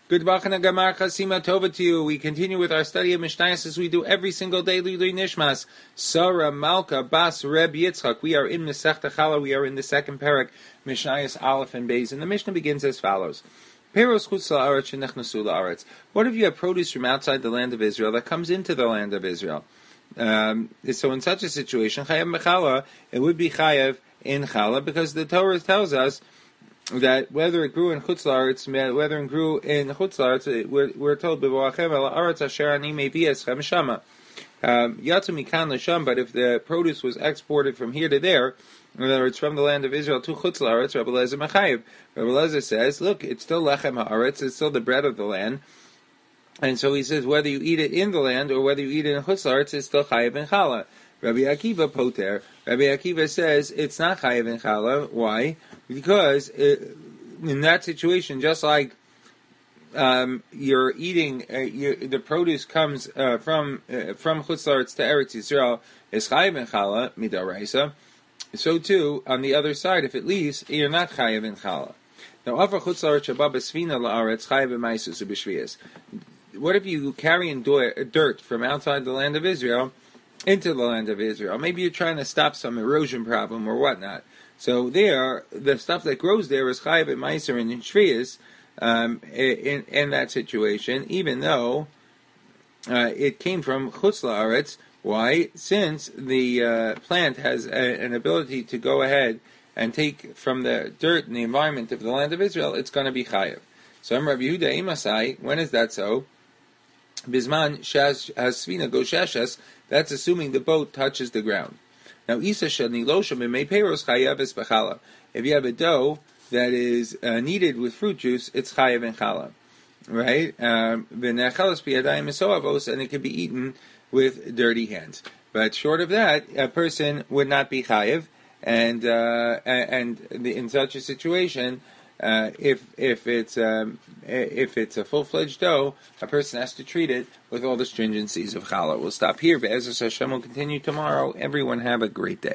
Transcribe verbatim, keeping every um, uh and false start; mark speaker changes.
Speaker 1: Good bachana gamar chasima tova to you. We continue with our study of Mishnayos as we do every single day. Lidui Nishmas Sarah Malka Bas Reb Yitzchak. We are in Masechta Chala. We are in the second parak, Mishnayos Aleph and Beis, and the Mishnah begins as follows: Peros chutz la'aretz shenechnasu la'aretz. What if you have produce from outside the land of Israel that comes into the land of Israel? Um, so in such a situation, chayav mechala, it would be chayav in chala, because the Torah tells us that whether it grew in chutz la'aretz, whether it grew in chutz la'aretz, we're, we're told b'voachem el ha'aretz asher ani mevi eschem shama. Yatsu mikan l'sham. But if the produce was exported from here to there, in other words, from the land of Israel to chutz la'aretz, Rebbe Lezer mechayev. Rebbe Lezer says, look, it's still lechem ha'aretz, it's still the bread of the land. And so he says, whether you eat it in the land or whether you eat it in chutz la'aretz, it's still chayev in chala. Rabbi Akiva poter. Rabbi Akiva says it's not chayev in chala. Why? Because it, in that situation, just like um, you're eating, uh, you, the produce comes uh, from uh, from chutz la'aretz to Eretz Yisrael, is chayev in chala midaraisa. So too, on the other side, if it leaves, you're not chayev in chala. Now, after chutz la'aretz shabab esvina la'aretz chayev b'maisus u'b'shviyas. What if you carry in dirt from outside the land of Israel into the land of Israel? Maybe you're trying to stop some erosion problem or whatnot. So there, the stuff that grows there is chayav and meiser and in shviyas um, in, in that situation, even though uh, it came from chutz la'aretz. Why? Since the uh, plant has a, an ability to go ahead and take from the dirt and the environment of the land of Israel, it's going to be chayav. So I'm Rabbi Yehuda Imasai. When is that so? Bisman shas hasvina goshashas. That's assuming the boat touches the ground. Now, isa shani losham imei peiros chayav es b'chala. If you have a dough that is uh, kneaded with fruit juice, it's chayav in chala, right? V'nechalas b'yadayim esoavos, and it can be eaten with dirty hands. But short of that, a person would not be chayav, and uh, and in such a situation, uh, if if it's um, if it's a full-fledged dough, a person has to treat it with all the stringencies of challah. We'll stop here. Be'ezus Hashem will continue tomorrow. Everyone have a great day.